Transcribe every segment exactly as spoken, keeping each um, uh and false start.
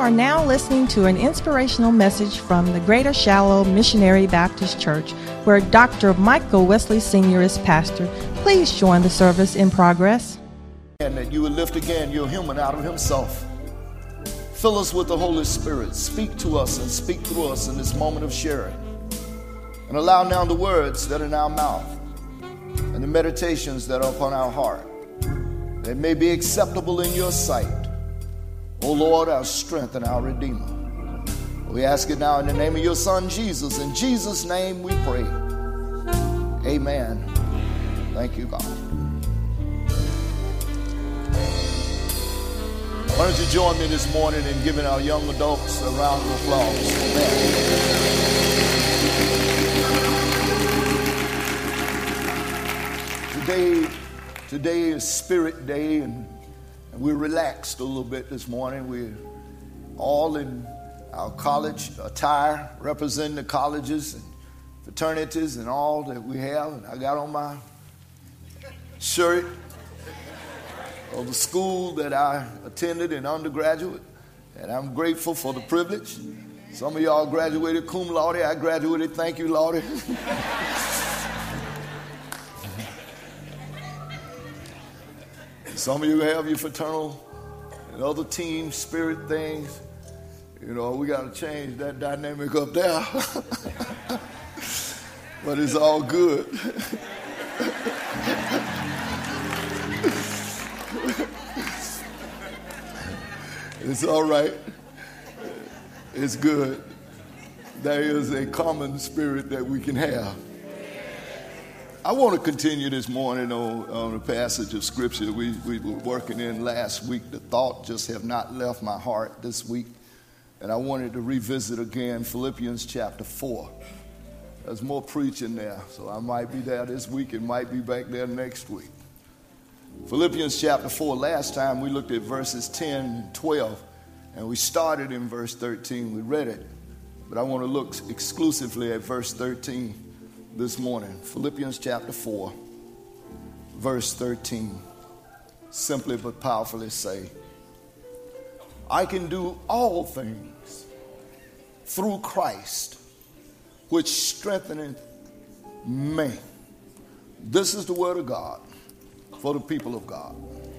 are now listening to an inspirational message from the Greater Shallow Missionary Baptist Church, where Doctor Michael Wesley Senior is pastor. Please join the service in progress. And that you would lift again your human out of himself. Fill us with the Holy Spirit. Speak to us and speak through us in this moment of sharing. And allow now the words that are in our mouth and the meditations that are upon our heart, that may be acceptable in your sight, O Lord, our strength and our Redeemer. We ask it now in the name of your Son, Jesus. In Jesus' name we pray. Amen. Thank you, God. Why don't you join me this morning in giving our young adults a round of applause. Amen. Today, today is Spirit Day, and And we're relaxed a little bit this morning. We're all in our college attire, representing the colleges and fraternities and all that we have. And I got on my shirt of the school that I attended in undergraduate, and I'm grateful for the privilege. Some of y'all graduated cum laude. I graduated thank you laude. Some of you have your fraternal and other team spirit things. You know, we got to change that dynamic up there. But it's all good. It's all right. It's good. There is a common spirit that we can have. I want to continue this morning on, on a passage of scripture we, we were working in last week. The thought just have not left my heart this week. And I wanted to revisit again Philippians chapter four. There's more preaching there, so I might be there this week and might be back there next week. Philippians chapter four, last time we looked at verses ten and twelve, and we started in verse thirteen. We read it, but I want to look exclusively at verse thirteen. This morning, Philippians chapter four, verse thirteen, simply but powerfully say, I can do all things through Christ, which strengtheneth me. This is the word of God for the people of God.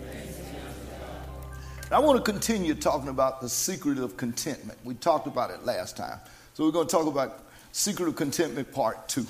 I want to continue talking about the secret of contentment. We talked about it last time. So we're going to talk about secret of contentment part two.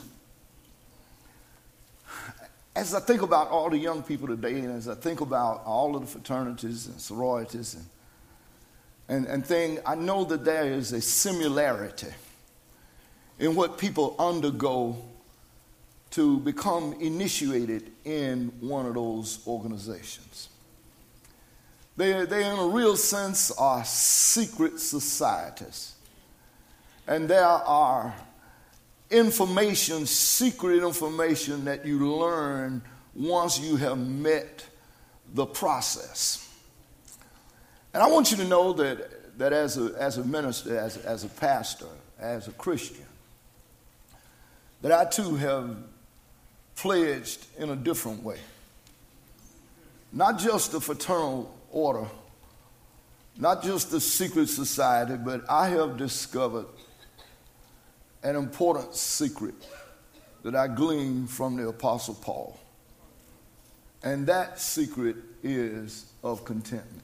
As I think about all the young people today, and as I think about all of the fraternities and sororities and and, and thing, I know that there is a similarity in what people undergo to become initiated in one of those organizations. They, they in a real sense, are secret societies. And there are information, secret information that you learn once you have met the process. And I want you to know that, that as a, as a minister, as, as a pastor, as a Christian, that I too have pledged in a different way. Not just the fraternal order, not just the secret society, but I have discovered an important secret that I gleaned from the Apostle Paul. And that secret is of contentment.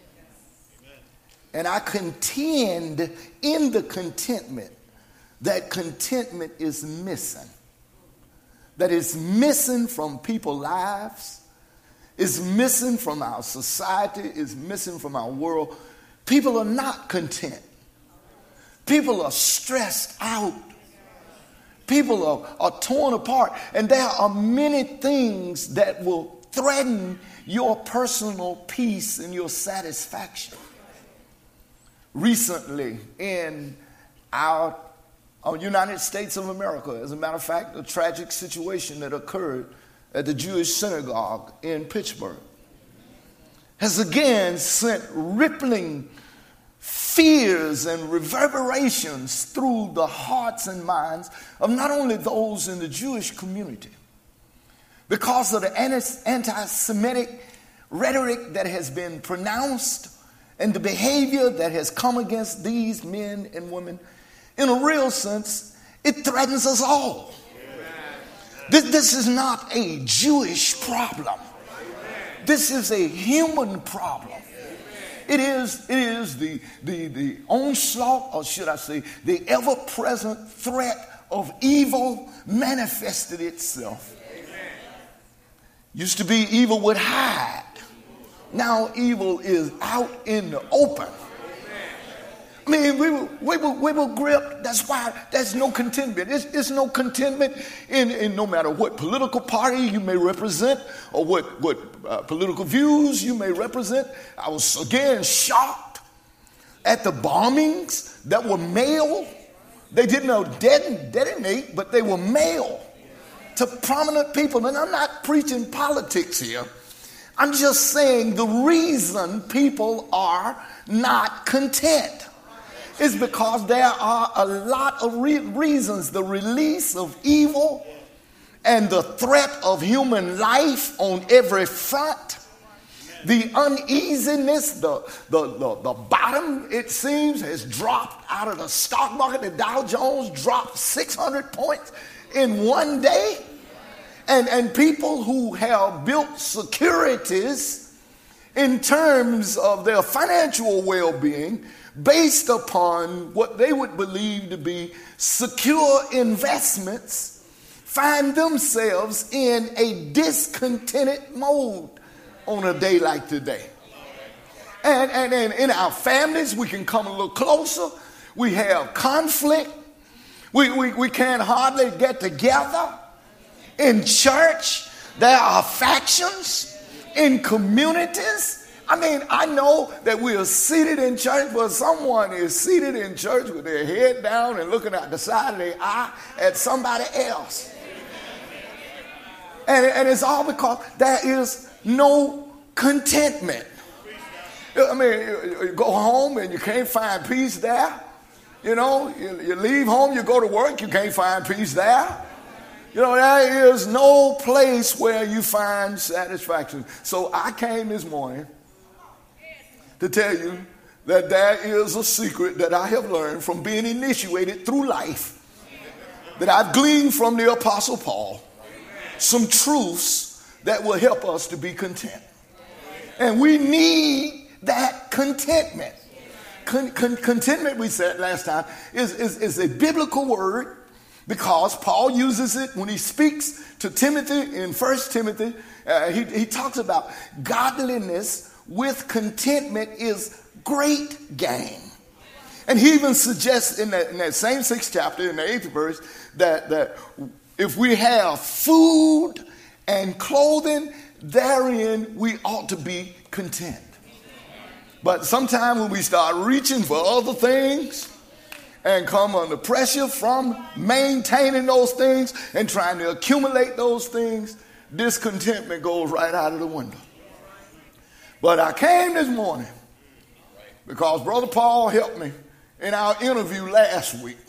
And I contend in the contentment that contentment is missing. That is missing from people's lives, is missing from our society, is missing from our world. People are not content. People are stressed out. People are, are torn apart. And there are many things that will threaten your personal peace and your satisfaction. Recently in our, our United States of America, as a matter of fact, a tragic situation that occurred at the Jewish synagogue in Pittsburgh has again sent rippling fears and reverberations through the hearts and minds of not only those in the Jewish community, because of the anti-Semitic rhetoric that has been pronounced and the behavior that has come against these men and women, in a real sense, it threatens us all. This, this is not a Jewish problem. This is a human problem. It is, it is the, the, the onslaught, or should I say, the ever-present threat of evil manifested itself. Used to be evil would hide. Now evil is out in the open. I mean, we were, we were, we were gripped. That's why there's no contentment. There's, there's no contentment in, in no matter what political party you may represent or what, what uh, political views you may represent. I was, again, shocked at the bombings that were mailed. They didn't deton, detonate, but they were mailed to prominent people. And I'm not preaching politics here. I'm just saying the reason people are not content is because there are a lot of re- reasons. The release of evil and the threat of human life on every front. The uneasiness, the, the, the, the bottom, it seems, has dropped out of the stock market. The Dow Jones dropped six hundred points in one day. And, and people who have built securities in terms of their financial well-being based upon what they would believe to be secure investments find themselves in a discontented mode on a day like today. And, and, and in our families, we can come a little closer. We have conflict. We, we, we can't hardly get together. In church, there are factions. In communities, I mean, I know that we are seated in church, but someone is seated in church with their head down and looking at the side of their eye at somebody else. And, and it's all because there is no contentment. I mean, you, you go home and you can't find peace there. You know, you, you leave home, you go to work, you can't find peace there. You know, there is no place where you find satisfaction. So I came this morning to tell you that there is a secret that I have learned from being initiated through life, that I've gleaned from the Apostle Paul, some truths that will help us to be content. And we need that contentment. Con- con- contentment, we said last time, is, is, is a biblical word because Paul uses it when he speaks to Timothy in First Timothy. Uh, he, he talks about godliness with contentment is great gain. And he even suggests in that, in that same sixth chapter, in the eighth verse, that, that if we have food and clothing, therein we ought to be content. But sometimes when we start reaching for other things and come under pressure from maintaining those things and trying to accumulate those things, discontentment goes right out of the window. But I came this morning because Brother Paul helped me in our interview last week.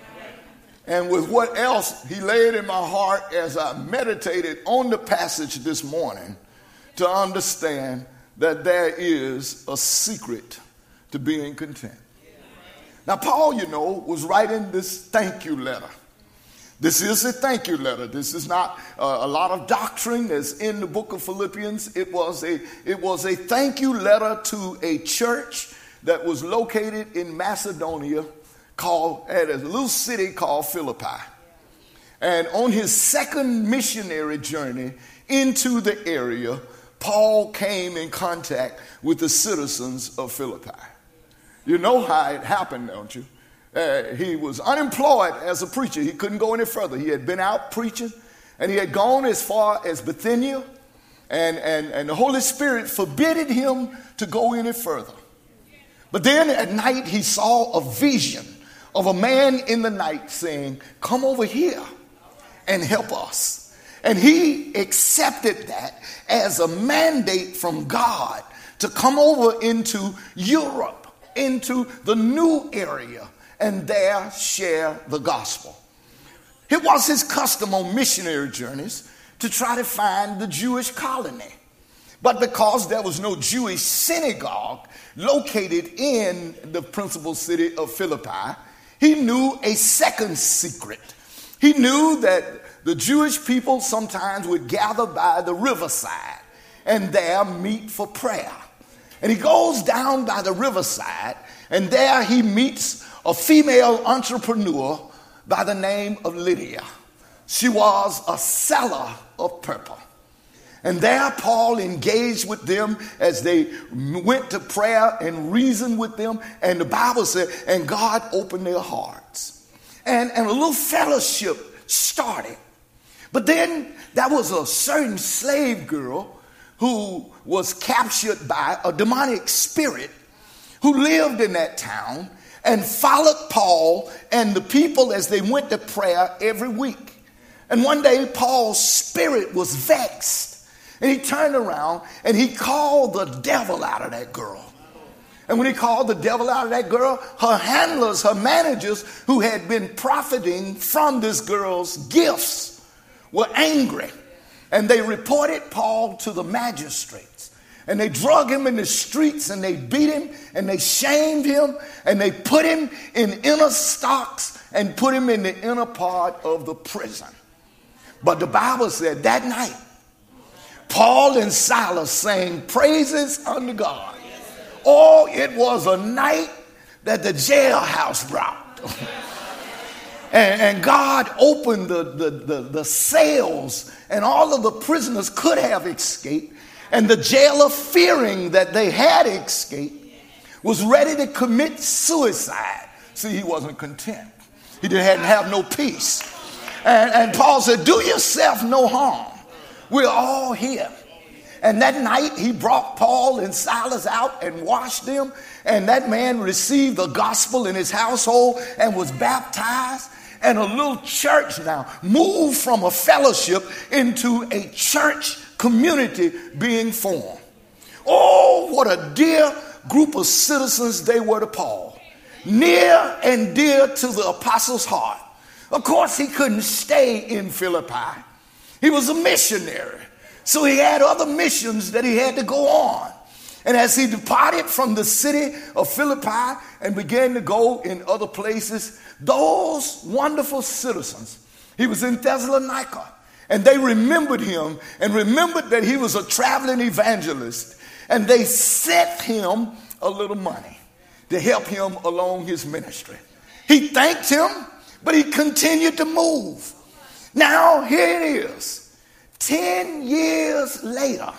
And with what else he laid in my heart as I meditated on the passage this morning to understand that there is a secret to being content. Now, Paul, you know, was writing this thank you letter. This is a thank you letter. This is not uh, a lot of doctrine that's in the book of Philippians. It was a, it was a thank you letter to a church that was located in Macedonia called, at a little city called Philippi. And on his second missionary journey into the area, Paul came in contact with the citizens of Philippi. You know how it happened, don't you? Uh, he was unemployed as a preacher. He couldn't go any further. He had been out preaching, and he had gone as far as Bithynia, and, and, and the Holy Spirit forbade him to go any further. But then at night he saw a vision of a man in the night saying, "Come over here and help us." And he accepted that as a mandate from God to come over into Europe, into the new area, and there share the gospel. It was his custom on missionary journeys to try to find the Jewish colony. But because there was no Jewish synagogue located in the principal city of Philippi, he knew a second secret. He knew that the Jewish people sometimes would gather by the riverside and there meet for prayer. And he goes down by the riverside, and there he meets a female entrepreneur by the name of Lydia. She was a seller of purple. And there Paul engaged with them as they went to prayer and reasoned with them. And the Bible said, and God opened their hearts. And, and a little fellowship started. But then there was a certain slave girl who was captured by a demonic spirit who lived in that town and followed Paul and the people as they went to prayer every week. And one day Paul's spirit was vexed. And he turned around and he called the devil out of that girl. And when he called the devil out of that girl, her handlers, her managers who had been profiting from this girl's gifts were angry. And they reported Paul to the magistrates. And they drug him in the streets and they beat him and they shamed him and they put him in inner stocks and put him in the inner part of the prison. But the Bible said that night, Paul and Silas sang praises unto God. Oh, it was a night that the jailhouse brought. and, and God opened the, the, the, the cells, and all of the prisoners could have escaped. And the jailer, fearing that they had escaped, was ready to commit suicide. See, he wasn't content. He didn't have no peace. And, and Paul said, do yourself no harm. We're all here. And that night he brought Paul and Silas out and washed them. And that man received the gospel in his household and was baptized. And a little church now moved from a fellowship into a church community being formed. Oh, what a dear group of citizens they were to Paul. Near and dear to the apostle's heart. Of course, he couldn't stay in Philippi. He was a missionary. So he had other missions that he had to go on. And as he departed from the city of Philippi and began to go in other places, those wonderful citizens, he was in Thessalonica, and they remembered him and remembered that he was a traveling evangelist. And they sent him a little money to help him along his ministry. He thanked him, but he continued to move. Now, here it is. Ten years later,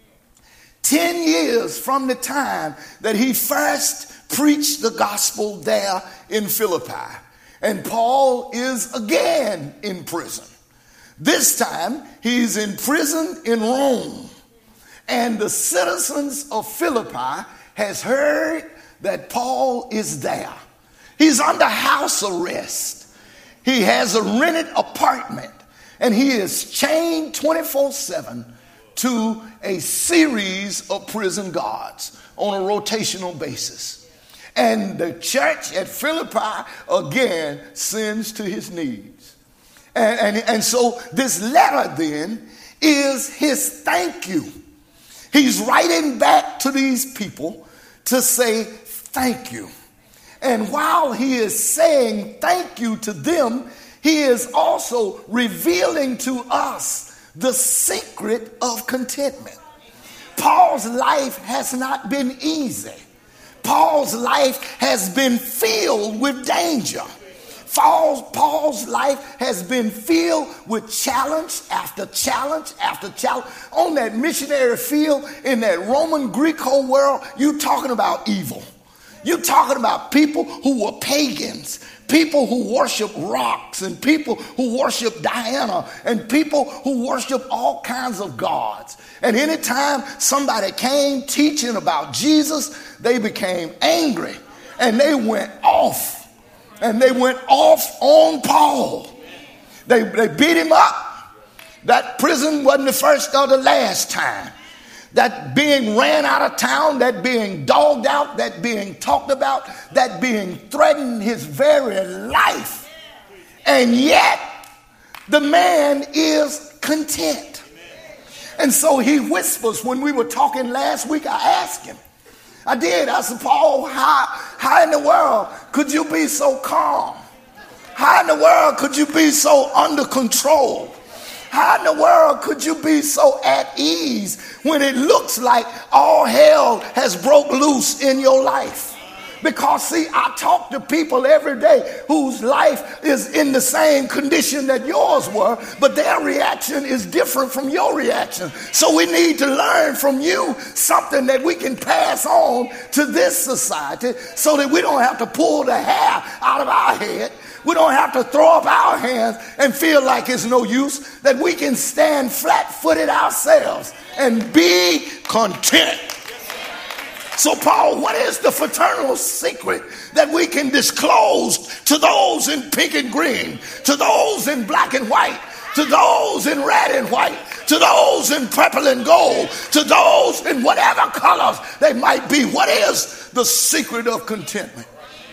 ten years from the time that he first preached the gospel there in Philippi, and Paul is again in prison. This time, he's in prison in Rome, and the citizens of Philippi has heard that Paul is there. He's under house arrest. He has a rented apartment. And he is chained twenty-four seven to a series of prison guards on a rotational basis. And the church at Philippi again sends to his needs. And, and, and so this letter then is his thank you. He's writing back to these people to say thank you. And while he is saying thank you to them, he is also revealing to us the secret of contentment. Paul's life has not been easy. Paul's life has been filled with danger. Paul's, Paul's life has been filled with challenge after challenge after challenge. On that missionary field in that Roman Greek whole world, you're talking about evil. You're talking about people who were pagans, people who worship rocks, and people who worship Diana, and people who worship all kinds of gods. And anytime somebody came teaching about Jesus, they became angry and they went off. And they went off on Paul. They, they beat him up. That prison wasn't the first or the last time. That being ran out of town, that being dogged out, that being talked about, that being threatened his very life. And yet, the man is content. And so he whispers. When we were talking last week, I asked him. I did. I said, Paul, how, how in the world could you be so calm? How in the world could you be so under control? How in the world could you be so at ease when it looks like all hell has broke loose in your life? Because, see, I talk to people every day whose life is in the same condition that yours were, but their reaction is different from your reaction. So we need to learn from you something that we can pass on to this society so that we don't have to pull the hair out of our head. We don't have to throw up our hands and feel like it's no use, that we can stand flat-footed ourselves and be content. So, Paul, what is the fraternal secret that we can disclose to those in pink and green, to those in black and white, to those in red and white, to those in purple and gold, to those in whatever colors they might be? What is the secret of contentment?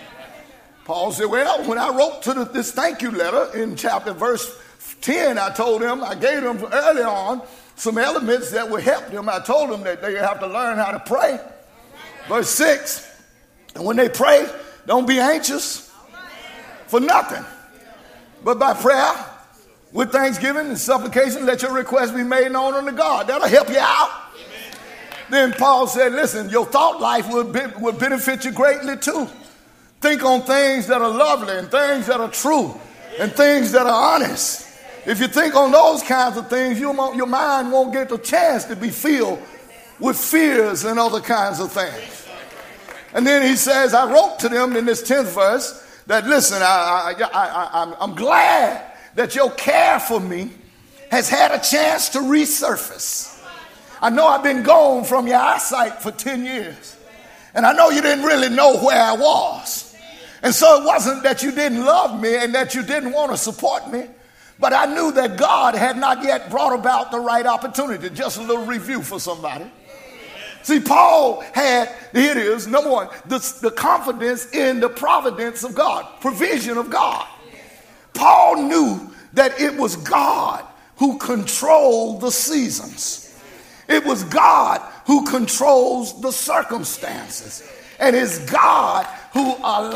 Paul said, well, when I wrote to the, this thank you letter in chapter verse ten, I told them, I gave them early on some elements that would help them. I told them that they have to learn how to pray. Verse six, and when they pray, don't be anxious for nothing, but by prayer, with thanksgiving and supplication, let your requests be made known unto God. That'll help you out. Amen. Then Paul said, listen, your thought life will, be, will benefit you greatly too. Think on things that are lovely and things that are true and things that are honest. If you think on those kinds of things, you won't, your mind won't get the chance to be filled with fears and other kinds of things. And then he says, I wrote to them in this tenth verse that, listen, I, I, I, I'm, I'm glad that your care for me has had a chance to resurface. I know I've been gone from your eyesight for ten years. And I know you didn't really know where I was. And so it wasn't that you didn't love me and that you didn't want to support me. But I knew that God had not yet brought about the right opportunity. Just a little review for somebody. See, Paul had, here it is, number one, the, the confidence in the providence of God, provision of God. Paul knew that it was God who controlled the seasons. It was God who controls the circumstances. And it's God who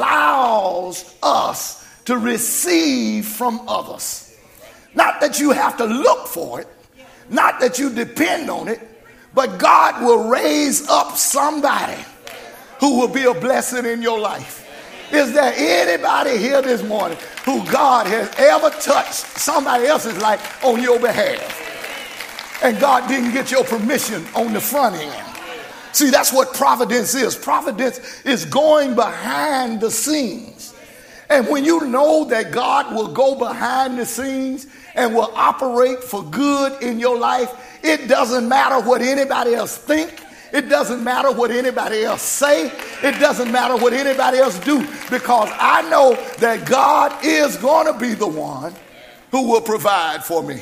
allows us to receive from others. Not that you have to look for it, not that you depend on it, but God will raise up somebody who will be a blessing in your life. Is there anybody here this morning who God has ever touched somebody else's life on your behalf? And God didn't get your permission on the front end. See, that's what providence is. Providence is going behind the scenes. And when you know that God will go behind the scenes and will operate for good in your life, it doesn't matter what anybody else think. It doesn't matter what anybody else say. It doesn't matter what anybody else do, because I know that God is going to be the one who will provide for me.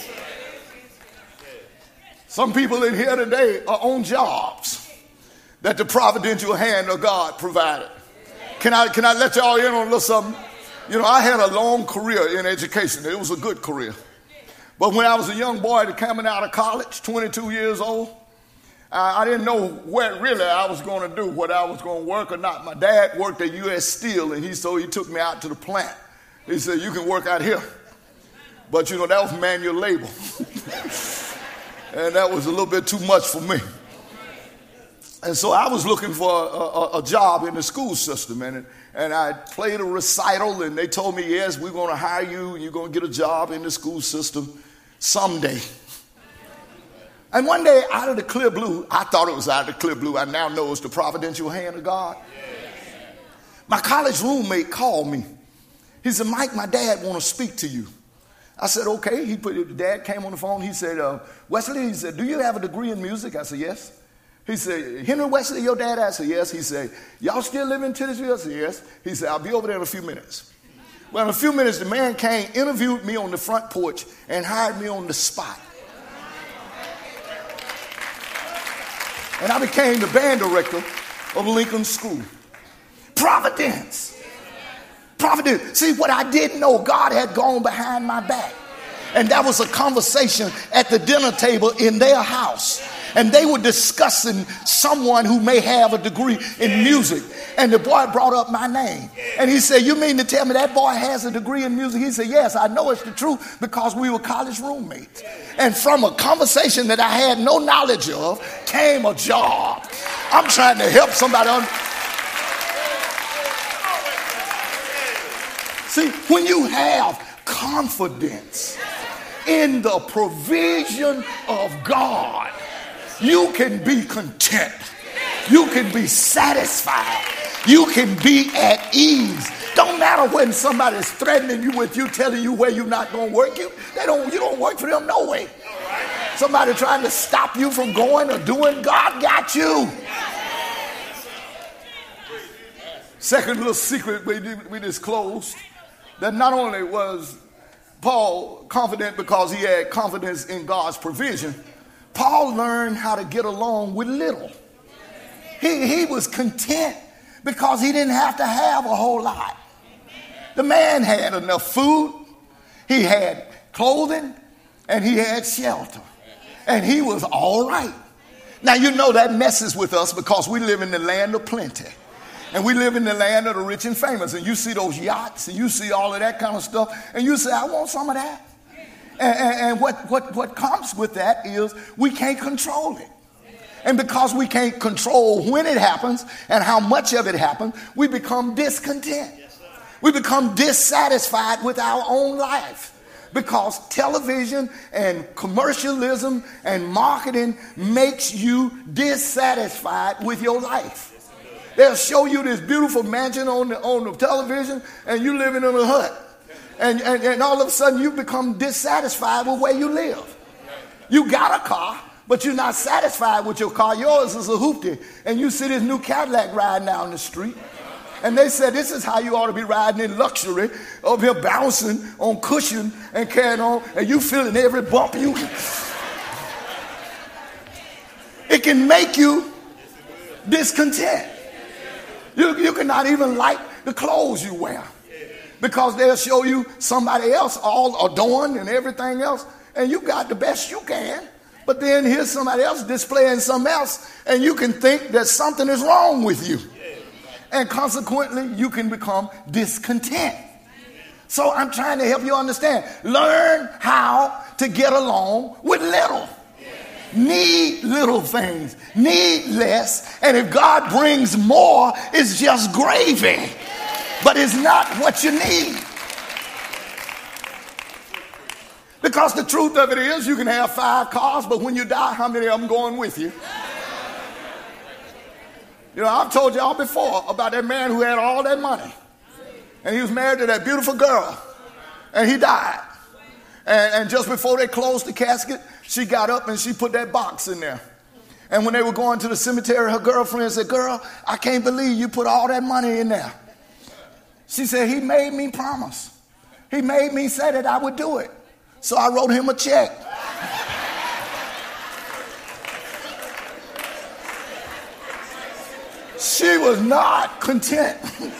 Some people in here today are on jobs that the providential hand of God provided. Can I, can I let y'all in on a little something? You know, I had a long career in education. It was a good career. But when I was a young boy coming out of college, twenty-two years old, I, I didn't know where really I was going to do, whether I was going to work or not. My dad worked at U S Steel, and he so he took me out to the plant. He said, you can work out here. But, you know, that was manual labor. And that was a little bit too much for me. And so I was looking for a, a, a job in the school system. And, and I played a recital, and they told me, yes, we're going to hire you, and you're going to get a job in the school system someday. And one day, out of the clear blue, I thought it was out of the clear blue. I now know it's the providential hand of God. My college roommate called me. He said, Mike, my dad want to speak to you. I said, okay. He put, the dad came on the phone. He said, uh, Wesley, he said, do you have a degree in music? I said, yes. He said, Henry Wesley, your dad? I said, yes. He said, y'all still live in Tennessee? I said, yes. He said, I'll be over there in a few minutes. Well, in a few minutes, the man came, interviewed me on the front porch, and hired me on the spot. And I became the band director of Lincoln School. Providence. Providence. See, what I didn't know, God had gone behind my back. And that was a conversation at the dinner table in their house. And they were discussing someone who may have a degree in music. And the boy brought up my name. And he said, you mean to tell me that boy has a degree in music? He said, yes, I know it's the truth because we were college roommates. And from a conversation that I had no knowledge of came a job. I'm trying to help somebody. Un- See, when you have confidence in the provision of God, you can be content. You can be satisfied. You can be at ease. Don't matter when somebody's threatening you with you, telling you where you're not going to work. You, they don't, you don't work for them no way. Somebody trying to stop you from going or doing, God got you. Second little secret we, we disclosed, that not only was Paul confident because he had confidence in God's provision, Paul learned how to get along with little. He, he was content because he didn't have to have a whole lot. The man had enough food, he had clothing, and he had shelter. And he was all right. Now, you know that messes with us because we live in the land of plenty. And we live in the land of the rich and famous. And you see those yachts and you see all of that kind of stuff. And you say, I want some of that. And, and, and what, what, what comes with that is we can't control it. And because we can't control when it happens and how much of it happens, we become discontent. We become dissatisfied with our own life. Because television and commercialism and marketing makes you dissatisfied with your life. They'll show you this beautiful mansion on the, on the television and you living in a hut. And, and, and all of a sudden you become dissatisfied with where you live. You got a car, but you're not satisfied with your car. Yours is a hoopty. And you see this new Cadillac riding down the street. And they said, this is how you ought to be riding in luxury, up here bouncing on cushion and carrying on, and you feeling every bump you can. It can make you discontent. You, you cannot even like the clothes you wear because they'll show you somebody else all adorned and everything else, and you got the best you can. But then here's somebody else displaying something else, and you can think that something is wrong with you. And consequently, you can become discontent. So I'm trying to help you understand. Learn how to get along with little. Need little things. Need less. And if God brings more, it's just gravy. But it's not what you need. Because the truth of it is, you can have five cars, but when you die, how many of them going with you? You know, I've told y'all before about that man who had all that money. And he was married to that beautiful girl. And he died. And, and just before they closed the casket, she got up and she put that box in there. And when they were going to the cemetery, her girlfriend said, girl, I can't believe you put all that money in there. She said, he made me promise. He made me say that I would do it. So I wrote him a check. She was not content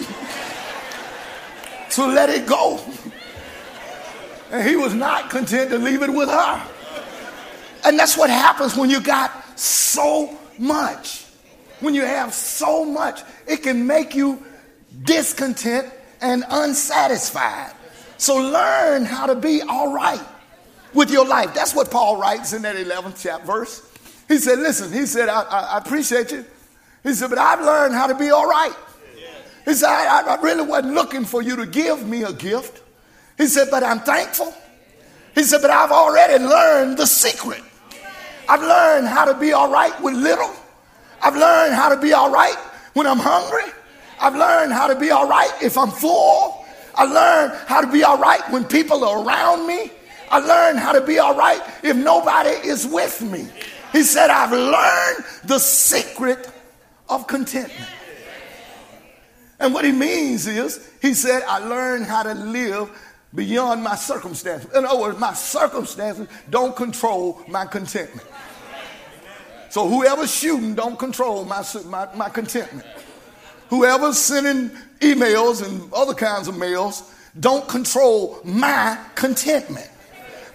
to let it go. And he was not content to leave it with her. And that's what happens when you got so much. When you have so much, it can make you discontent and unsatisfied. So learn how to be all right with your life. That's what Paul writes in that eleventh chapter verse. He said, listen, he said, I, I, I appreciate you. He said, but I've learned how to be all right. He said, I, I really wasn't looking for you to give me a gift. He said, but I'm thankful. He said, but I've already learned the secret. I've learned how to be all right with little. I've learned how to be all right when I'm hungry. I've learned how to be all right if I'm full. I learned how to be all right when people are around me. I learned how to be all right if nobody is with me. He said, I've learned the secret of contentment. And what he means is, he said, I learned how to live beyond my circumstances. In other words, my circumstances don't control my contentment. So whoever's shooting don't control my, my, my contentment. Whoever's sending emails and other kinds of mails don't control my contentment.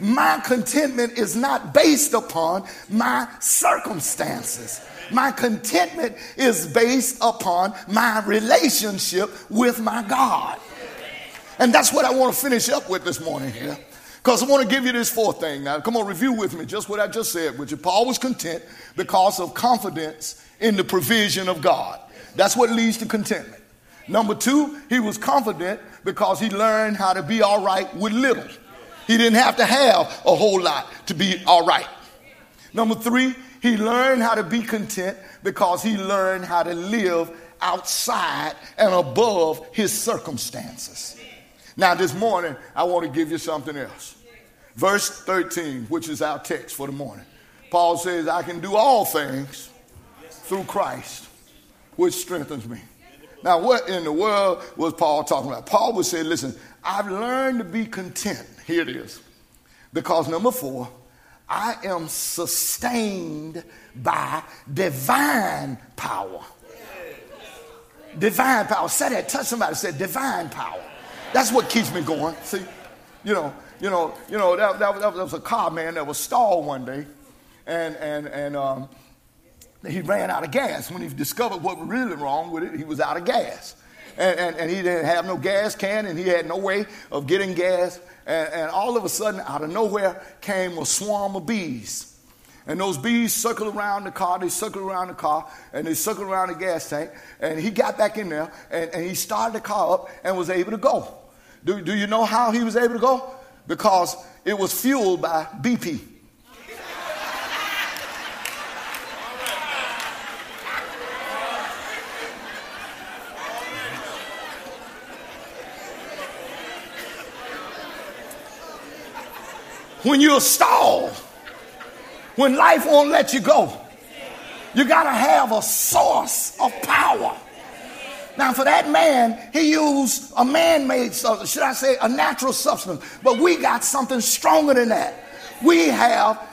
my contentment is not based upon my circumstances. My contentment is based upon my relationship with my God. And that's what I want to finish up with this morning here. Because I want to give you this fourth thing. Now, come on, review with me just what I just said, which is Paul was content because of confidence in the provision of God. That's what leads to contentment. Number two, he was confident because he learned how to be all right with little. He didn't have to have a whole lot to be all right. Number three, he learned how to be content because he learned how to live outside and above his circumstances. Now, this morning, I want to give you something else. Verse thirteen, which is our text for the morning. Paul says, I can do all things through Christ, which strengthens me. Now, what in the world was Paul talking about? Paul would say, listen, I've learned to be content. Here it is. Because number four, I am sustained by divine power. Divine power. Say that. Touch somebody. Say divine power. That's what keeps me going. See, you know, you know, you know. That, that, that was a car, man, that was stalled one day, and and and um, he ran out of gas. When he discovered what was really wrong with it, he was out of gas, and and, and he didn't have no gas can, and he had no way of getting gas. And, and all of a sudden, out of nowhere, came a swarm of bees. And those bees circled around the car, they circled around the car, and they circled around the gas tank. And he got back in there, and, and he started the car up and was able to go. Do, do you know how he was able to go? Because it was fueled by B P. When you're stalled, when life won't let you go, you got to have a source of power. Now, for that man, he used a man-made substance, should I say a natural substance, but we got something stronger than that. We have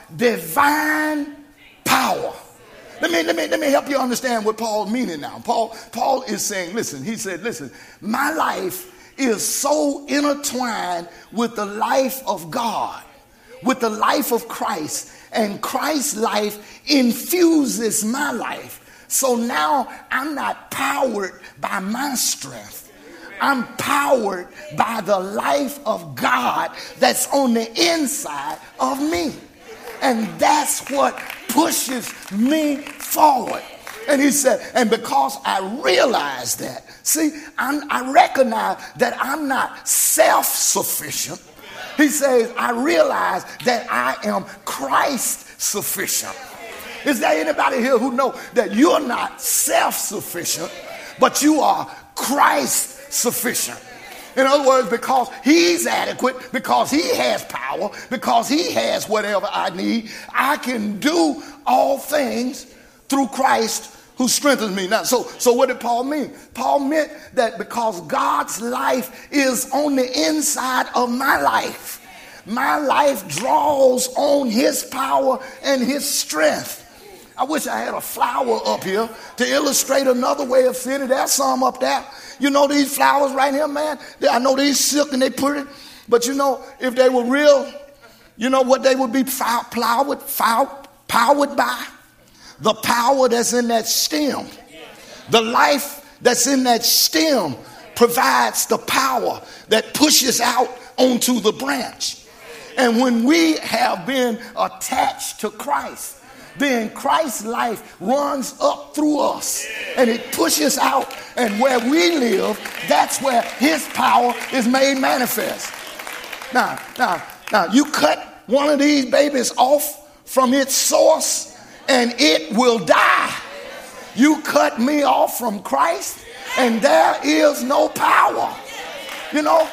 divine power. Let me, let me, let me help you understand what Paul's meaning now. Paul, Paul is saying, listen, he said, listen, my life is so intertwined with the life of God, with the life of Christ, and Christ's life infuses my life. So now I'm not powered by my strength. I'm powered by the life of God that's on the inside of me. And that's what pushes me forward. And he said, and because I realize that, see, I'm, I recognize that I'm not self-sufficient. He says, I realize that I am Christ sufficient. Is there anybody here who know that you're not self-sufficient, but you are Christ sufficient? In other words, because he's adequate, because he has power, because he has whatever I need, I can do all things through Christ who strengthens me. Now, so, so what did Paul mean? Paul meant that because God's life is on the inside of my life, my life draws on his power and his strength. I wish I had a flower up here to illustrate another way of seeing it. There's some up there. You know these flowers right here, man? I know these silk and they pretty. But you know, if they were real, you know what they would be powered, powered by? The power that's in that stem. The life that's in that stem provides the power that pushes out onto the branch. And when we have been attached to Christ, then Christ's life runs up through us and it pushes out. And where we live, that's where his power is made manifest. Now, now, now, you cut one of these babies off from its source and it will die. You cut me off from Christ and there is no power. You know,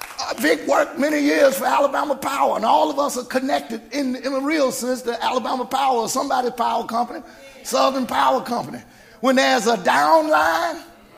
Vic worked many years for Alabama Power, and all of us are connected in, in a real sense to Alabama Power or somebody's power company, Southern Power Company. When there's a downline,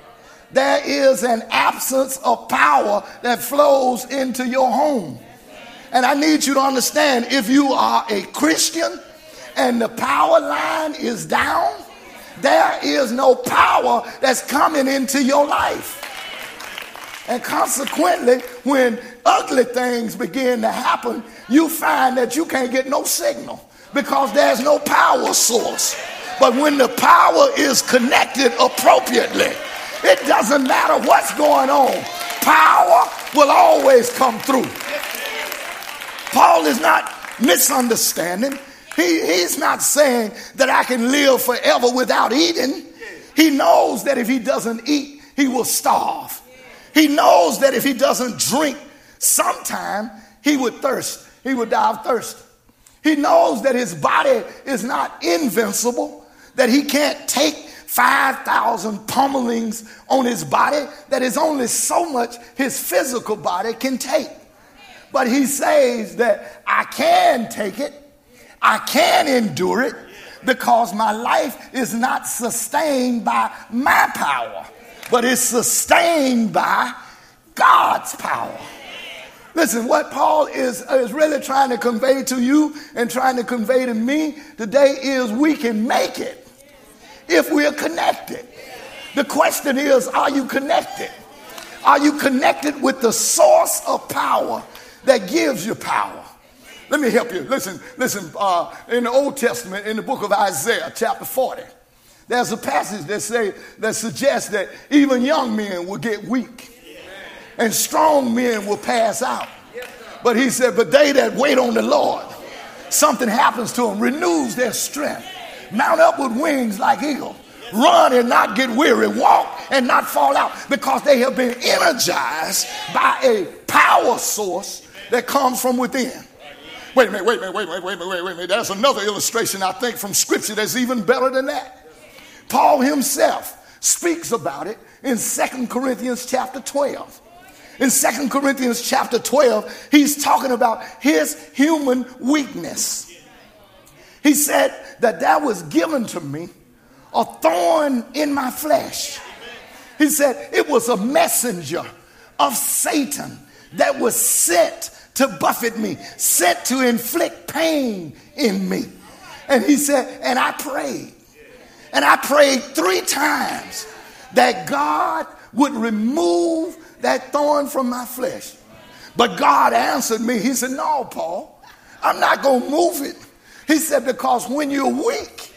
there is an absence of power that flows into your home. And I need you to understand, if you are a Christian and the power line is down, there is no power that's coming into your life. And consequently, when ugly things begin to happen, you find that you can't get no signal because there's no power source. But when the power is connected appropriately, it doesn't matter what's going on. Power will always come through. Paul is not misunderstanding. He, he's not saying that I can live forever without eating. He knows that if he doesn't eat, he will starve. He knows that if he doesn't drink, sometime he would thirst. He would die of thirst. He knows that his body is not invincible, that he can't take five thousand pummelings on his body, that is only so much his physical body can take. But he says that I can take it, I can endure it, because my life is not sustained by my power, but it's sustained by God's power. Listen, what Paul is, is really trying to convey to you and trying to convey to me today is we can make it if we're connected. The question is, are you connected? Are you connected with the source of power that gives you power? Let me help you. Listen, listen. Uh, in the Old Testament, in the book of Isaiah, chapter forty, there's a passage that say that suggests that even young men will get weak and strong men will pass out. But he said, but they that wait on the Lord, something happens to them, renews their strength, mount up with wings like eagles, run and not get weary, walk and not fall out, because they have been energized by a power source that comes from within. Wait a minute, wait a minute, wait a minute, wait a minute, wait a minute. There's another illustration, I think, from Scripture that's even better than that. Paul himself speaks about it in Second Corinthians chapter twelve. In Second Corinthians chapter twelve, he's talking about his human weakness. He said that there was given to me a thorn in my flesh. He said it was a messenger of Satan that was sent to buffet me, sent to inflict pain in me. And he said, and I prayed. And I prayed three times that God would remove that thorn from my flesh. But God answered me. He said, no, Paul, I'm not going to move it. He said, because when you're weak,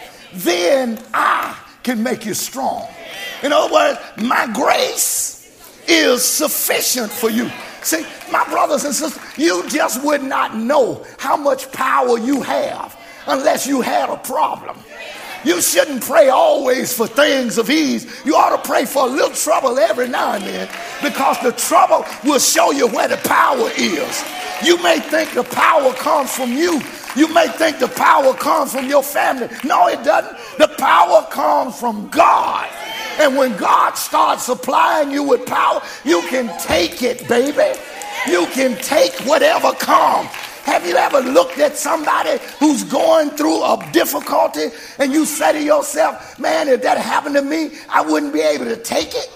then I can make you strong. In other words, my grace is sufficient for you. See, my brothers and sisters, you just would not know how much power you have unless you had a problem. You shouldn't pray always for things of ease. You ought to pray for a little trouble every now and then, because the trouble will show you where the power is. You may think the power comes from you. You may think the power comes from your family. No, it doesn't. The power comes from God. And when God starts supplying you with power, you can take it, baby. You can take whatever comes. Have you ever looked at somebody who's going through a difficulty and you say to yourself, man, if that happened to me, I wouldn't be able to take it?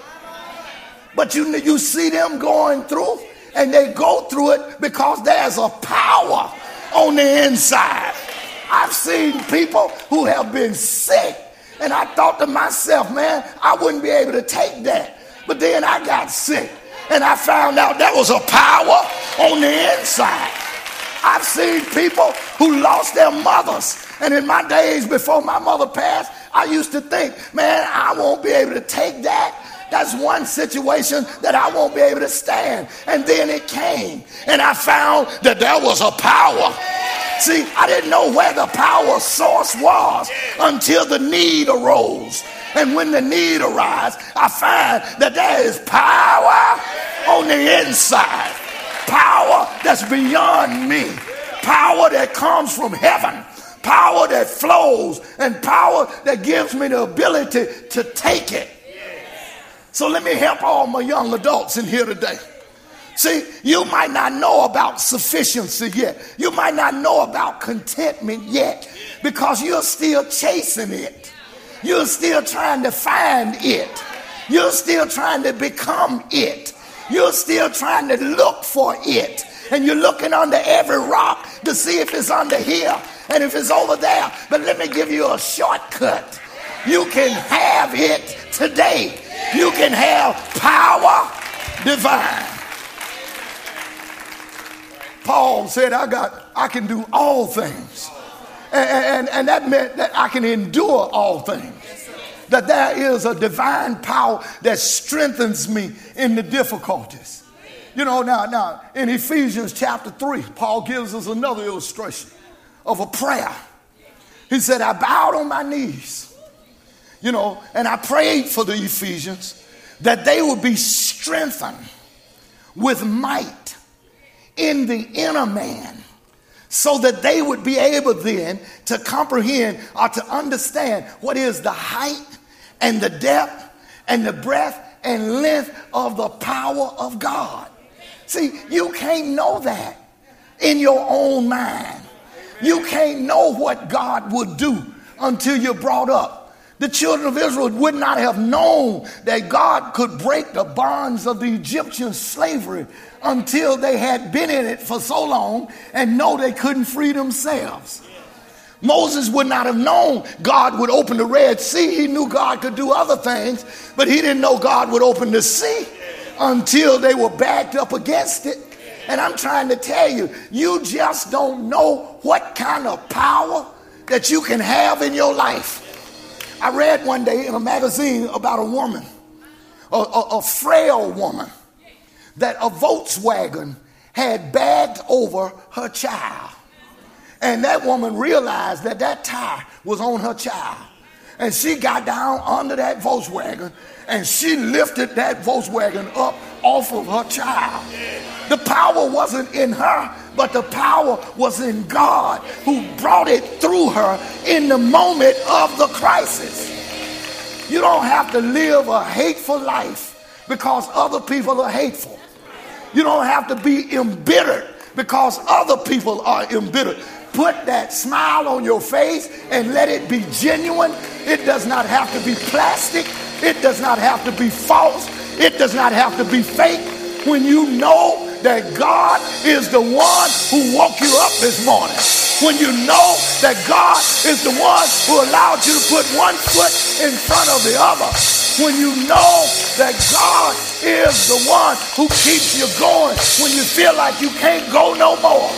But you, you see them going through, and they go through it because there's a power on the inside. I've seen people who have been sick, and I thought to myself, man, I wouldn't be able to take that. But then I got sick, and I found out there was a power on the inside. I've seen people who lost their mothers. And in my days before my mother passed, I used to think, man, I won't be able to take that. That's one situation that I won't be able to stand. And then it came, and I found that there was a power. See, I didn't know where the power source was until the need arose. And when the need arises, I find that there is power on the inside. Power that's beyond me. Power that comes from heaven. Power that flows, and power that gives me the ability to take it. So let me help all my young adults in here today. See, you might not know about sufficiency yet. You might not know about contentment yet, because you're still chasing it. You're still trying to find it. You're still trying to become it. You're still trying to look for it. And you're looking under every rock to see if it's under here and if it's over there. But let me give you a shortcut. You can have it today. You can have power divine. Paul said, I got, I can do all things. And, and, and that meant that I can endure all things. That there is a divine power that strengthens me in the difficulties. You know, now, now in Ephesians chapter three, Paul gives us another illustration of a prayer. He said, I bowed on my knees, you know, and I prayed for the Ephesians that they would be strengthened with might in the inner man, so that they would be able then to comprehend or to understand what is the height and the depth and the breadth and length of the power of God. See, you can't know that in your own mind. You can't know what God would do until you're brought up. The children of Israel would not have known that God could break the bonds of the Egyptian slavery until they had been in it for so long and know they couldn't free themselves. Moses would not have known God would open the Red Sea. He knew God could do other things, but he didn't know God would open the sea until they were backed up against it. And I'm trying to tell you, you just don't know what kind of power that you can have in your life. I read one day in a magazine about a woman, a, a, a frail woman, that a Volkswagen had bagged over her child. And that woman realized that that tire was on her child. And she got down under that Volkswagen and she lifted that Volkswagen up off of her child. The power wasn't in her, but the power was in God, who brought it through her in the moment of the crisis. You don't have to live a hateful life because other people are hateful. You don't have to be embittered because other people are embittered. Put that smile on your face and let it be genuine. It does not have to be plastic. It does not have to be false. It does not have to be fake. When you know that God is the one who woke you up this morning. When you know that God is the one who allowed you to put one foot in front of the other. When you know that God is the one who keeps you going when you feel like you can't go no more.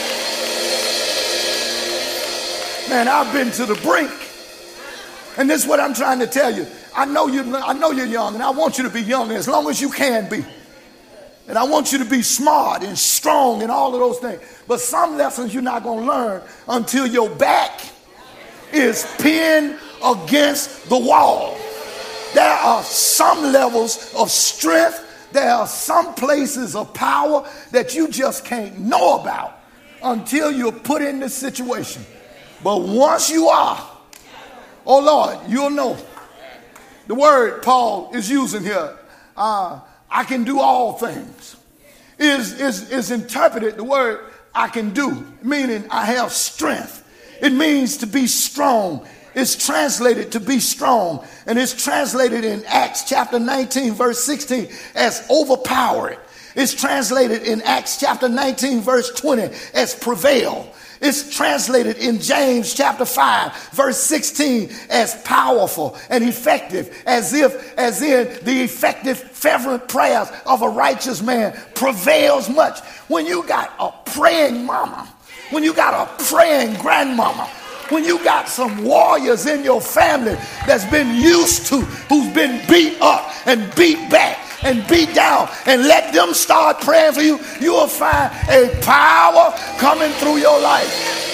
Man, I've been to the brink. And this is what I'm trying to tell you. I know you, I know you're young, and I want you to be young as long as you can be. And I want you to be smart and strong and all of those things. But some lessons you're not going to learn until your back is pinned against the wall. There are some levels of strength. There are some places of power that you just can't know about until you're put in this situation. But once you are, oh Lord, you'll know. The word Paul is using here, uh, I can do all things, is, is, is interpreted, the word I can do, meaning I have strength. It means to be strong. It's translated to be strong. And it's translated in Acts chapter nineteen, verse sixteen as overpowered. It's translated in Acts chapter nineteen, verse twenty as prevail. It's translated in James chapter five, verse sixteen as powerful and effective, as if, as in the effective, fervent prayers of a righteous man prevails much. When you got a praying mama, when you got a praying grandmama, when you got some warriors in your family that's been used to, who's been beat up and beat back and beat down, and let them start praying for you, you will find a power coming through your life.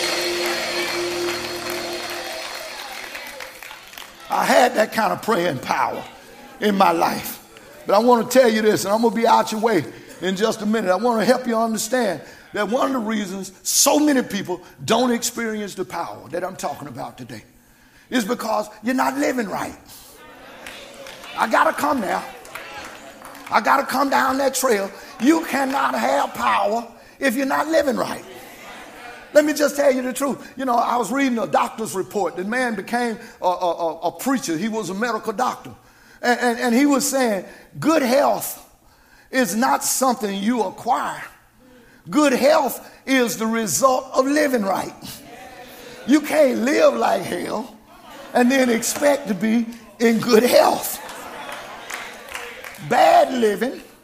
I had that kind of praying power in my life. But I want to tell you this, and I'm going to be out your way in just a minute. I want to help you understand that one of the reasons so many people don't experience the power that I'm talking about today is because you're not living right. I got to come now. I got to come down that trail. You cannot have power if you're not living right. Let me just tell you the truth. You know, I was reading a doctor's report. The man became a, a, a preacher. He was a medical doctor. And, and, and he was saying, good health is not something you acquire. Good health is the result of living right. You can't live like hell and then expect to be in good health. Bad living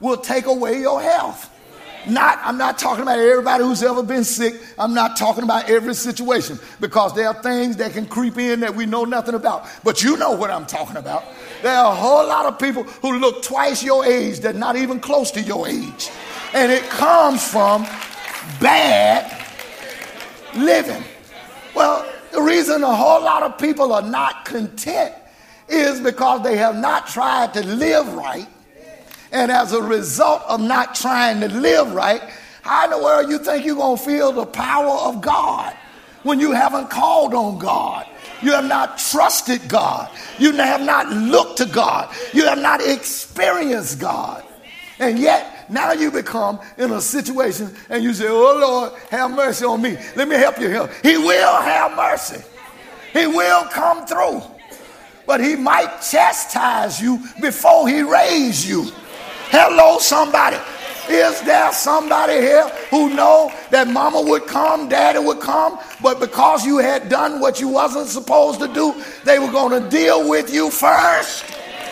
will take away your health. Not, I'm not talking about everybody who's ever been sick. I'm not talking about every situation, because there are things that can creep in that we know nothing about. But you know what I'm talking about. There are a whole lot of people who look twice your age that are not even close to your age. And it comes from bad living. Well, the reason a whole lot of people are not content is because they have not tried to live right. And as a result of not trying to live right, how in the world you think you're going to feel the power of God when you haven't called on God? You have not trusted God. You have not looked to God. You have not experienced God. And yet, now you become in a situation and you say, oh, Lord, have mercy on me. Let me help you here. He will have mercy. He will come through. But he might chastise you before he raise you. Hello, somebody. Is there somebody here who know that mama would come, daddy would come, but because you had done what you wasn't supposed to do, they were going to deal with you first?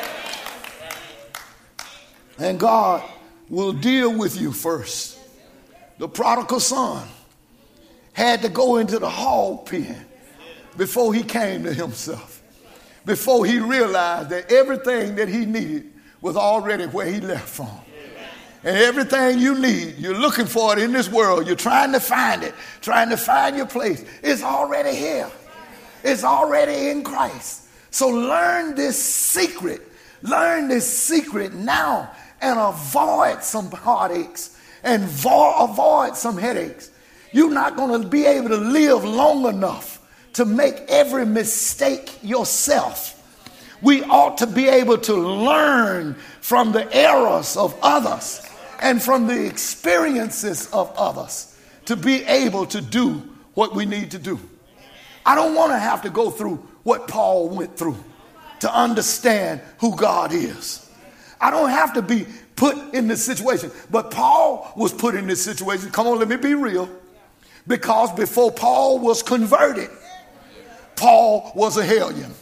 And God will deal with you first. The prodigal son had to go into the hog pen before he came to himself, before he realized that everything that he needed was already where he left from. And everything you need, you're looking for it in this world. You're trying to find it, trying to find your place. It's already here. It's already in Christ. So learn this secret. Learn this secret now and avoid some heartaches and vo- avoid some headaches. You're not going to be able to live long enough to make every mistake yourself. We ought to be able to learn from the errors of others and from the experiences of others to be able to do what we need to do. I don't want to have to go through what Paul went through to understand who God is. I don't have to be put in this situation. But Paul was put in this situation. Come on, let me be real. Because before Paul was converted, Paul was a hellion.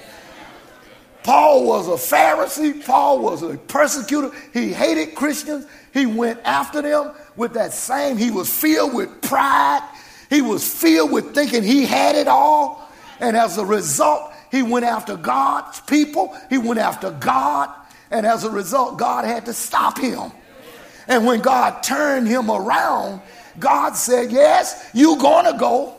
Paul was a Pharisee. Paul was a persecutor. He hated Christians. He went after them with that same. He was filled with pride. He was filled with thinking he had it all. And as a result, he went after God's people. He went after God. And as a result, God had to stop him. And when God turned him around, God said, yes, you're going to go.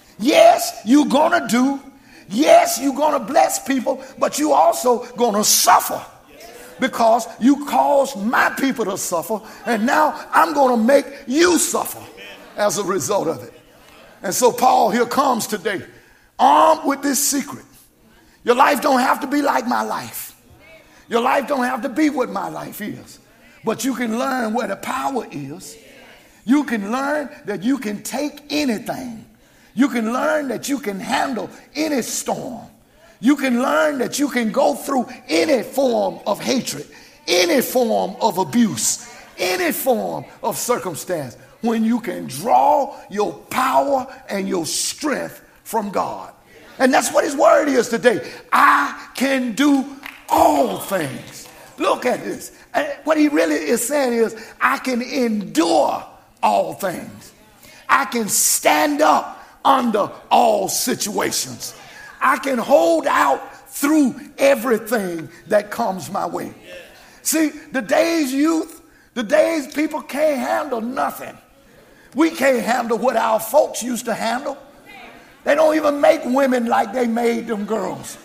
Yes, you're going to do. Yes, you're going to bless people, but you also going to suffer because you caused my people to suffer, and now I'm going to make you suffer as a result of it. And so Paul here comes today, armed with this secret. Your life don't have to be like my life. Your life don't have to be what my life is, but you can learn where the power is. You can learn that you can take anything. You can learn that you can handle any storm. You can learn that you can go through any form of hatred, any form of abuse, any form of circumstance when you can draw your power and your strength from God. And that's what his word is today. I can do all things. Look at this. And what he really is saying is, I can endure all things. I can stand up under all situations. I can hold out through everything that comes my way. See, the day's youth, the day's people can't handle nothing. We can't handle what our folks used to handle. They don't even make women like they made them girls.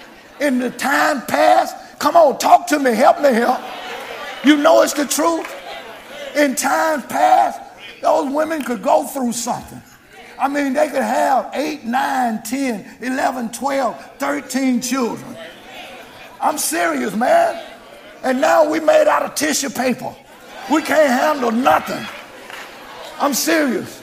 In the time past, come on, talk to me, help me here. You know it's the truth. In times past, those women could go through something. I mean, they could have eight, nine, ten, eleven, twelve, thirteen children. I'm serious, man. And now we made out of tissue paper. We can't handle nothing. I'm serious.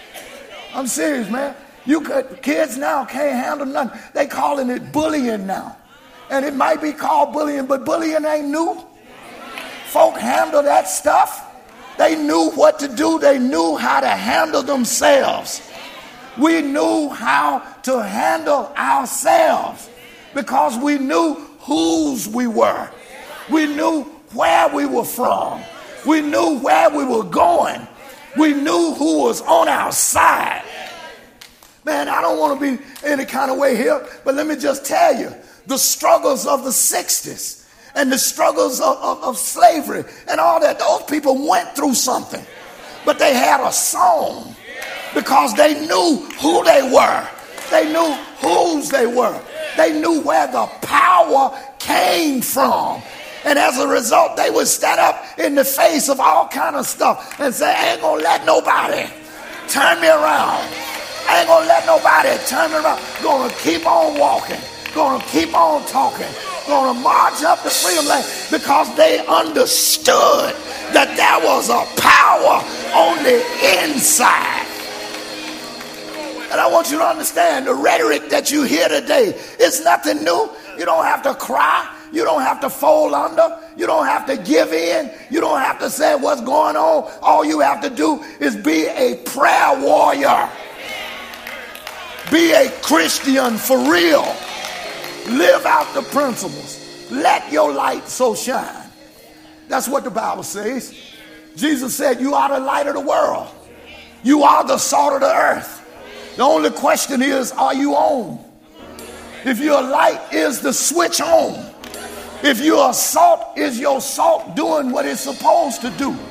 I'm serious, man. You could, kids now can't handle nothing. They calling it bullying now. And it might be called bullying, but bullying ain't new. Folk handle that stuff. They knew what to do. They knew how to handle themselves. We knew how to handle ourselves because we knew whose we were. We knew where we were from. We knew where we were going. We knew who was on our side. Man, I don't want to be any kind of way here, but let me just tell you, the struggles of the sixties and the struggles of, of, of slavery and all that, those people went through something. But they had a song because they knew who they were. They knew whose they were. They knew where the power came from. And as a result, they would stand up in the face of all kind of stuff and say, I ain't gonna let nobody turn me around. I ain't gonna let nobody turn me around. Gonna keep on walking. Gonna keep on talking. Gonna march up the freedom lane, because they understood that there was a power on the inside. And I want you to understand, the rhetoric that you hear today is nothing new. You don't have to cry. You don't have to fold under. You don't have to give in. You don't have to say what's going on. All you have to do is be a prayer warrior. Be a Christian for real. Live out the principles. Let your light so shine. That's what the Bible says. Jesus said, you are the light of the world. You are the salt of the earth. The only question is, are you on? If your light, is the switch on? If you're a salt, is your salt doing what it's supposed to do?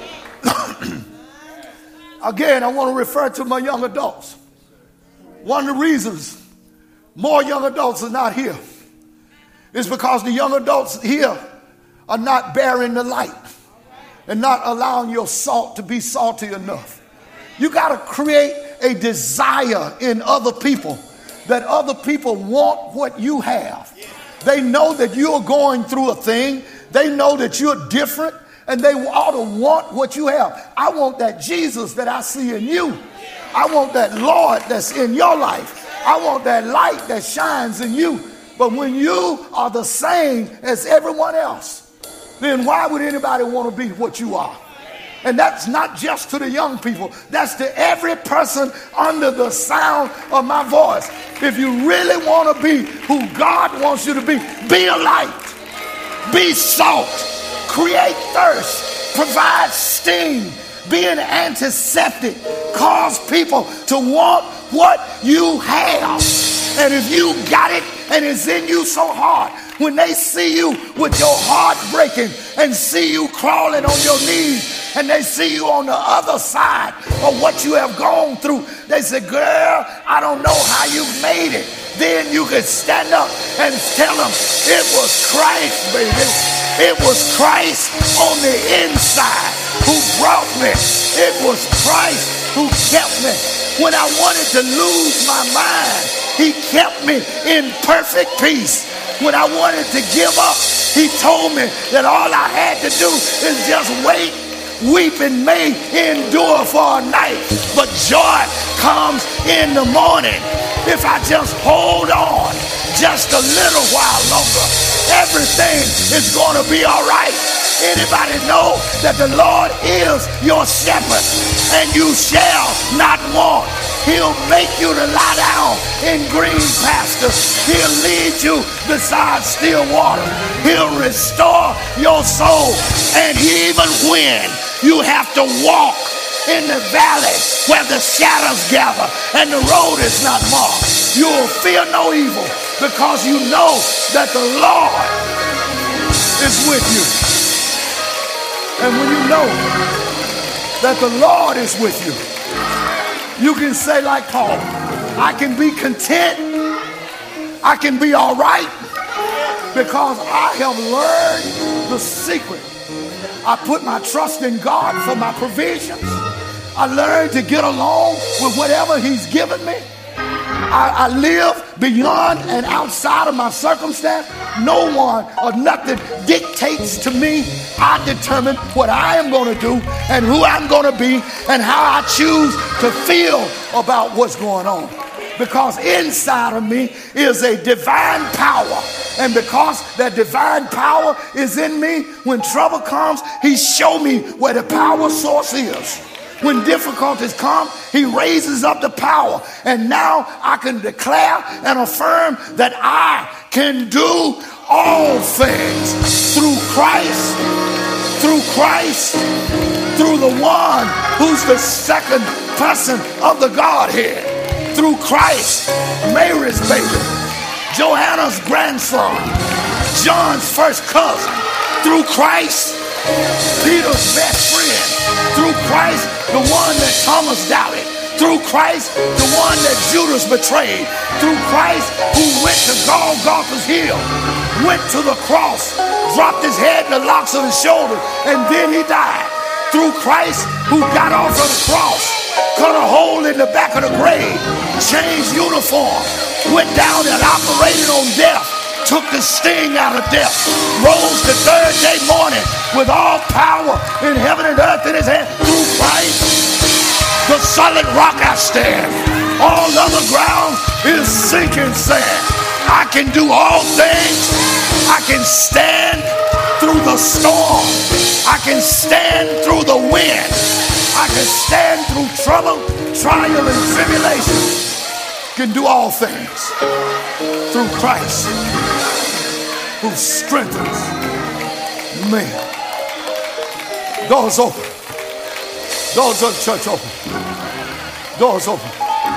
Again, I want to refer to my young adults. One of the reasons more young adults are not here is because the young adults here are not bearing the light and not allowing your salt to be salty enough. You got to create a desire in other people that other people want what you have. They know that you're going through a thing. They know that you're different, and they ought to want what you have. I want that Jesus that I see in you. I want that Lord that's in your life. I want that light that shines in you. But when you are the same as everyone else, then why would anybody want to be what you are? And that's not just to the young people. That's to every person under the sound of my voice. If you really want to be who God wants you to be, be a light. Be salt. Create thirst. Provide steam. Be an antiseptic. Cause people to want what you have. And if you got it and it's in you so hard, when they see you with your heart breaking and see you crawling on your knees, and they see you on the other side of what you have gone through, they say, girl, I don't know how you made it. Then you can stand up and tell them, it was Christ, baby. It was Christ on the inside who brought me. It was Christ who kept me. When I wanted to lose my mind, he kept me in perfect peace. When I wanted to give up, he told me that all I had to do is just wait. Weeping may endure for a night, but joy comes in the morning. If I just hold on just a little while longer, everything is going to be all right. Anybody know that the Lord is your shepherd and you shall not want? He'll make you to lie down in green pastures. He'll lead you beside still water. He'll restore your soul. And even when you have to walk in the valley where the shadows gather and the road is not marked, you'll fear no evil, because you know that the Lord is with you. And when you know that the Lord is with you, you can say like Paul, I can be content, I can be all right, because I have learned the secret. I put my trust in God for my provisions. I learned to get along with whatever he's given me. I, I live beyond and outside of my circumstance. No one or nothing dictates to me. I determine what I am going to do and who I'm going to be and how I choose to feel about what's going on. Because inside of me is a divine power. And because that divine power is in me, when trouble comes, he shows me where the power source is. When difficulties come, he raises up the power. And now I can declare and affirm that I can do all things through Christ Christ, through the one who's the second person of the Godhead, through Christ, Mary's baby, Joanna's grandson, John's first cousin, through Christ, Peter's best friend, through Christ, the one that Thomas doubted, through Christ, the one that Judas betrayed, through Christ who went to Golgotha's hill, went to the cross, dropped his head in the locks of his shoulders, and then he died. Through Christ who got off of the cross, cut a hole in the back of the grave, changed uniform, went down and operated on death, took the sting out of death, rose the third day morning with all power in heaven and earth in his hand. Through Christ, the solid rock I stand, all other ground is sinking sand. I can do all things. I can stand through the storm. I can stand through the wind. I can stand through trouble, trial, and tribulation. Can do all things through Christ who strengthens me. Doors open. Doors of the church open. Doors open.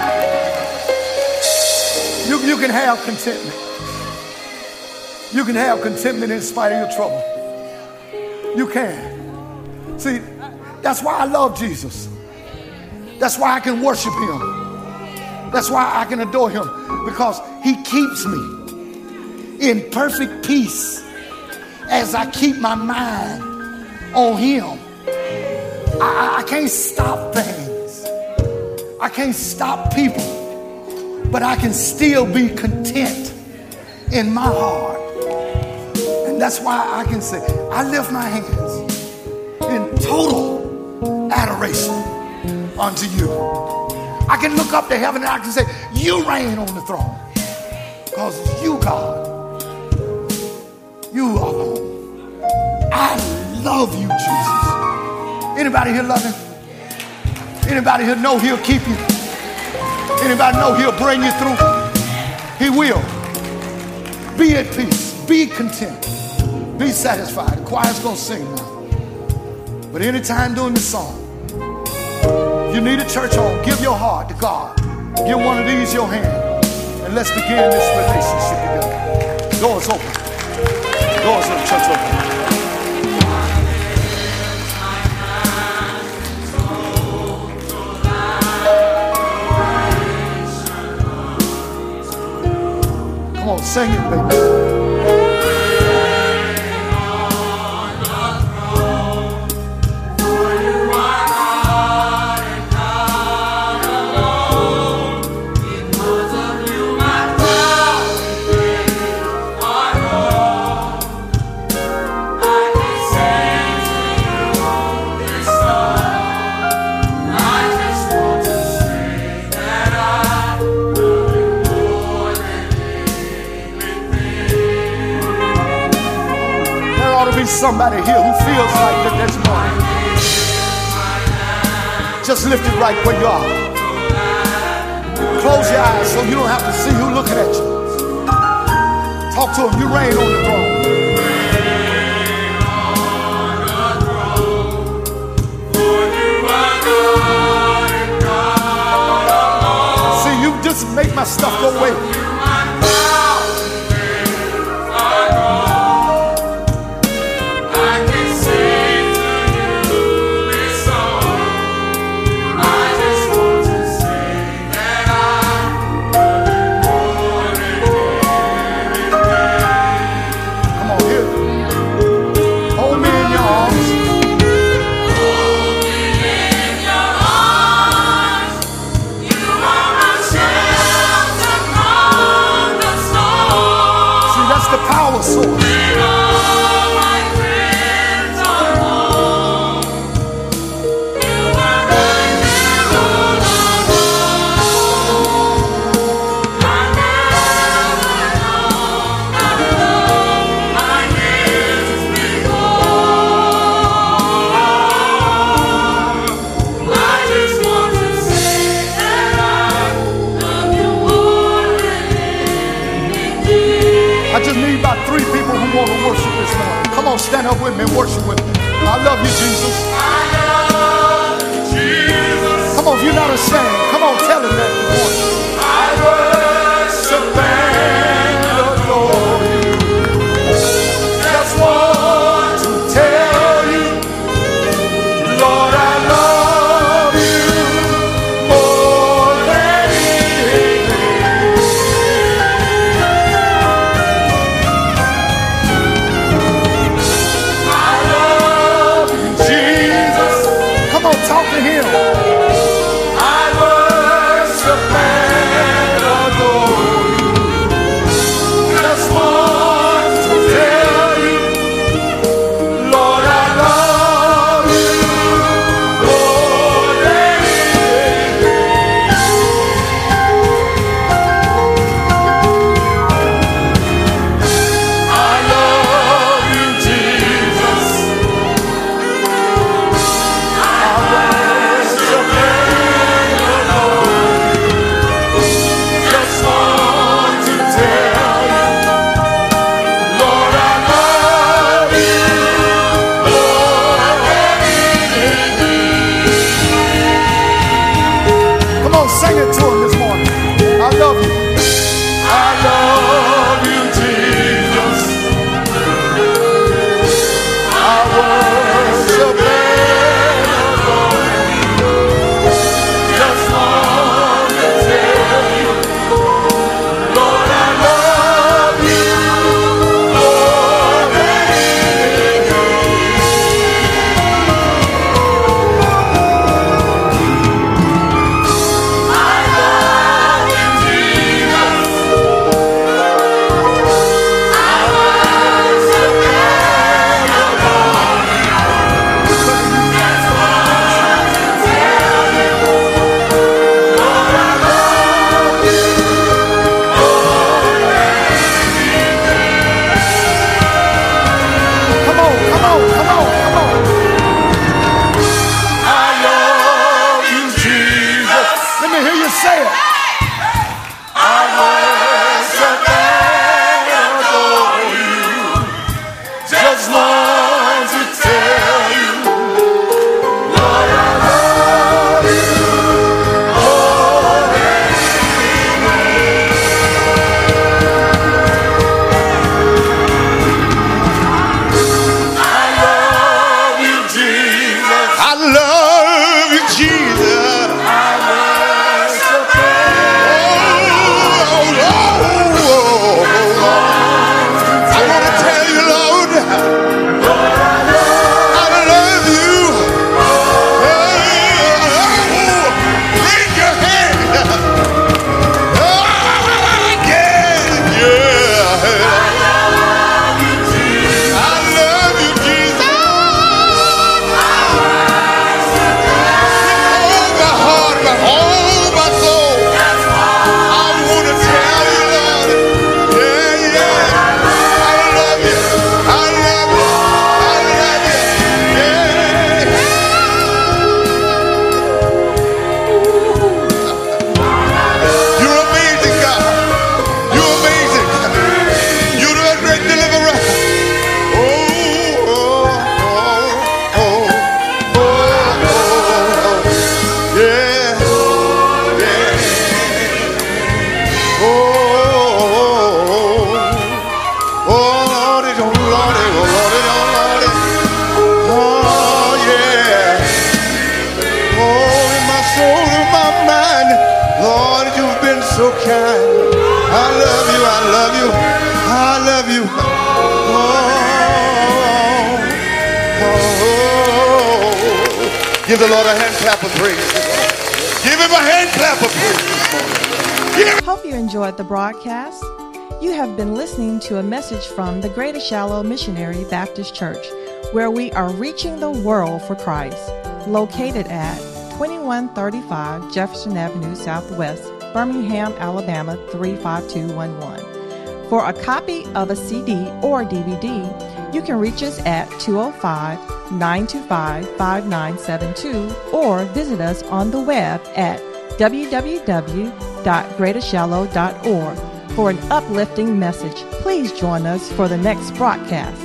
You, you can have contentment. You can have contentment in spite of your trouble. You can. See, that's why I love Jesus. That's why I can worship him. That's why I can adore him. Because he keeps me in perfect peace as I keep my mind on him. I, I can't stop things. I can't stop people. But I can still be content in my heart. And that's why I can say, I lift my hands in total adoration unto you. I can look up to heaven and I can say, you reign on the throne. Because it's you, God. You alone. I love you, Jesus. Anybody here love him? Anybody here know he'll keep you? Anybody know he'll bring you through? He will. Be at peace. Be content. Be satisfied. The choir's going to sing now. But anytime during the song, you need a church home, give your heart to God. Give one of these your hand. And let's begin this relationship together. Doors open. Doors of the church open. Come on, sing it, baby. Somebody here who feels like that this morning. Just lift it right where you are. Close your eyes so you don't have to see who looking at you. Talk to him. You reign on the throne. See, you just make my stuff go away. Come stand up with me and worship with me. I love you, Jesus. I love you, Jesus. Come on, if you're not ashamed, come on, tell him that this morning. I worship and adore you. Just want to tell you, Lord, I love you more than anything. I love you, Jesus. Come on, talk to him. I worship and adore you. Just want to tell you, Lord, I love you more than anything. I love you, Jesus. I worship and adore you. Just want to tell you, Lord, I love you more than anything. Come on, sing it to him this morning. I love you. I love you, Jesus. I worship and adore you. Just want to tell you, Lord, I love you more than anything. I love you, Jesus. I worship and adore you. Just want to tell you, Lord, I love you more than anything. Come on, come on, come on, come on. I love you, Jesus. Let me hear you say it. I worship and adore you. Just want to tell you, Lord, I love you more than anything. I love you, Jesus. I love you, Jesus. I worship and Oh, oh, oh, oh. I want to tell you, Lord, Lord, I love I love you. Oh, raise your hand. Oh, yeah, yeah. you, Jesus. I love you, Jesus. Oh, my heart, my whole, my soul. I want to tell you, Lord. Yeah, yeah. I love you. I love you. I love you. Yeah. You're amazing, God. You're amazing. You're the great deliverer. Oh, oh, oh, oh, oh, oh, oh. Yeah. Yeah. Oh, oh, oh, Lordy, oh, Lordy, oh, Lordy, oh, Lordy. Oh, yeah. Oh, in my soul, in my mind, Lord, you've been so kind. I love you, I love you, I love you. Oh, oh. Give the Lord a hand clap of praise. Give him a hand clap of praise this morning. Give him. Hope you enjoyed the broadcast. You have been listening to a message from the Greater Shallow Missionary Baptist Church, where we are reaching the world for Christ. Located at twenty-one thirty-five Jefferson Avenue Southwest, Birmingham, Alabama three five two one one. For a copy of a C D or D V D, you can reach us at two oh five, nine two five, five nine seven two or visit us on the web at w w w dot greater shallow dot org. For an uplifting message, please join us for the next broadcast.